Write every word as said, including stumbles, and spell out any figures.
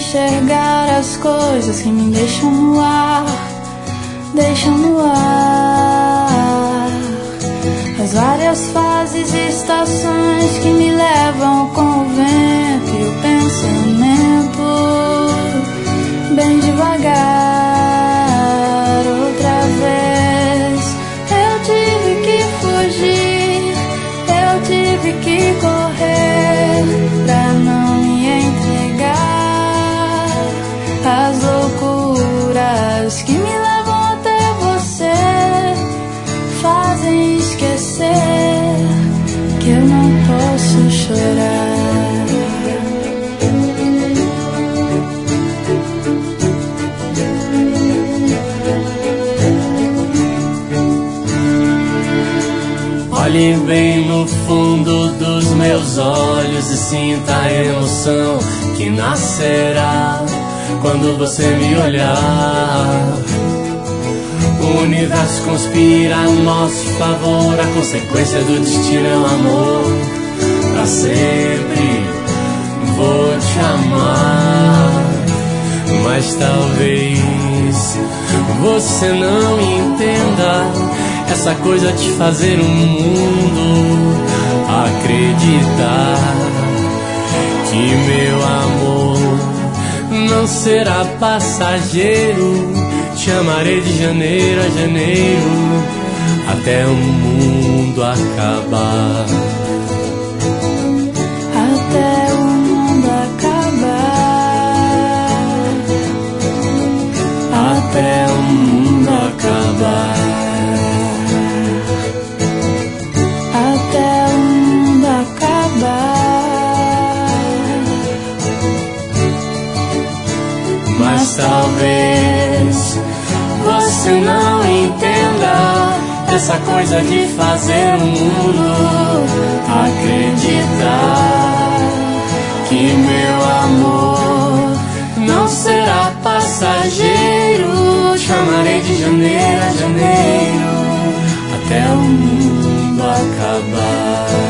enxergar as coisas que me deixam no ar, deixam no ar. As várias fases e estações que me levam com o vento e o pensamento, bem devagar. Outra vez eu tive que fugir, eu tive que correr pra não me entregar às loucuras que me levam até você, fazem esquecer que eu não posso chorar. Olhe bem no fundo dos meus olhos e sinta a emoção que nascerá quando você me olhar. O universo conspira a nosso favor, a consequência do destino é o amor. Pra sempre vou te amar, mas talvez você não entenda essa coisa de fazer o mundo acreditar que meu amor não será passageiro. Te amarei de janeiro a janeiro até o mundo acabar. Até o mundo acabar. Até o mundo acabar. Até o mundo acabar. Mas talvez você não entenda essa coisa de fazer o mundo acreditar que meu amor não será passageiro. Te amarei de janeiro a janeiro até o mundo acabar.